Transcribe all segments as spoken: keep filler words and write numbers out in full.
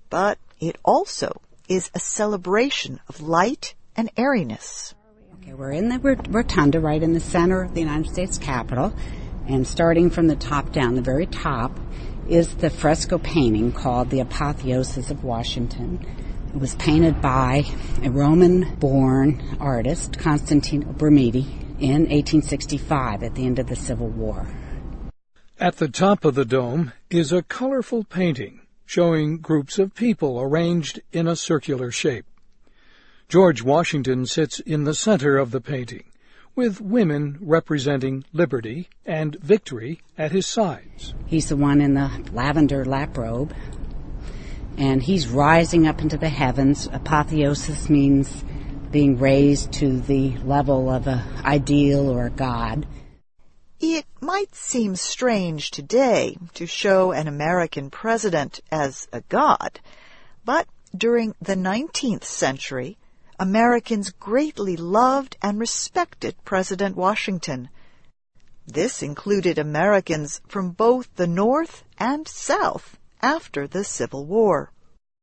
but it also is a celebration of light and airiness. Okay, we're in the rotunda right in the center of the United States Capitol, and starting from the top down, the very top, is the fresco painting called The Apotheosis of Washington. It was painted by a Roman-born artist, Constantino Brumidi, in eighteen sixty-five at the end of the Civil War. At the top of the dome is a colorful painting showing groups of people arranged in a circular shape. George Washington sits in the center of the painting, with women representing liberty and victory at his sides. He's the one in the lavender lap robe, and he's rising up into the heavens. Apotheosis means being raised to the level of an ideal or a god. It might seem strange today to show an American president as a god, but during the nineteenth century, Americans greatly loved and respected President Washington. This included Americans from both the North and South after the Civil War.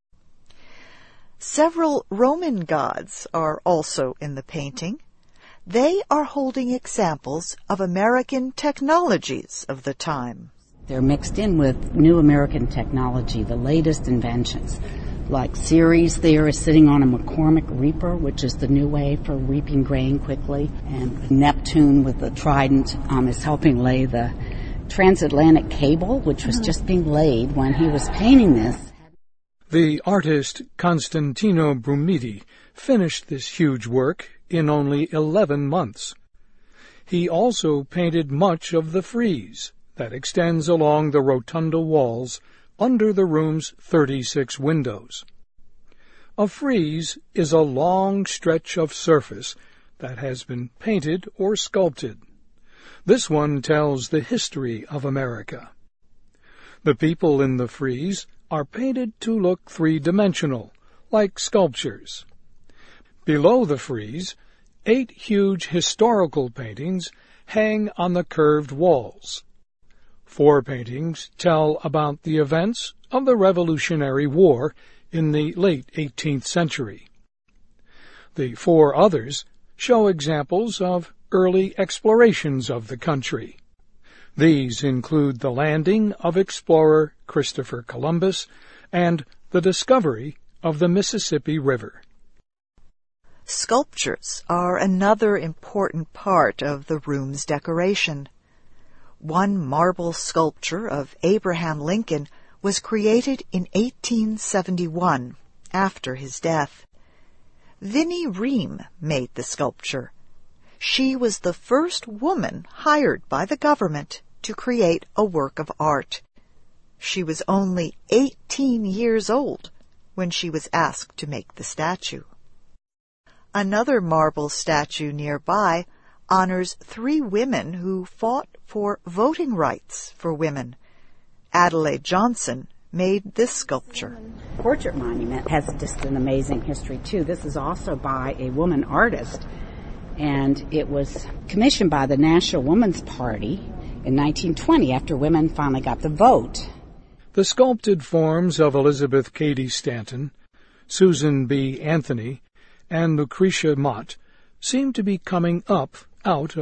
Several Roman gods are also in the painting. They are holding examples of American technologies of the time. They're mixed in with new American technology, the latest inventions. Like Ceres there is sitting on a McCormick reaper, which is the new way for reaping grain quickly. And Neptune with the trident um, is helping lay the transatlantic cable, which was just being laid when he was painting this. The artist Constantino Brumidi finished this huge work in only eleven months. He also painted much of the frieze that extends along the rotunda walls under the room's thirty-six windows. A frieze is a long stretch of surface that has been painted or sculpted. This one tells the history of America. The people in the frieze are painted to look three-dimensional, like sculptures. Below the frieze, eight huge historical paintings hang on the curved walls. Four paintings tell about the events of the Revolutionary War in the late eighteenth century. The four others show examples of early explorations of the country. These include the landing of explorer Christopher Columbus and the discovery of the Mississippi River. Sculptures are another important part of the room's decoration. One marble sculpture of Abraham Lincoln was created in eighteen seventy-one, after his death. Vinnie Ream made the sculpture. She was the first woman hired by the government to create a work of art. She was only eighteen years old when she was asked to make the statue. Another marble statue nearby honors three women who fought for voting rights for women. Adelaide Johnson made this sculpture. The portrait monument has just an amazing history, too. This is also by a woman artist, and it was commissioned by the National Woman's Party in nineteen twenty after women finally got the vote. The sculpted forms of Elizabeth Cady Stanton, Susan B. Anthony, and Lucretia Mott seem to be coming up out of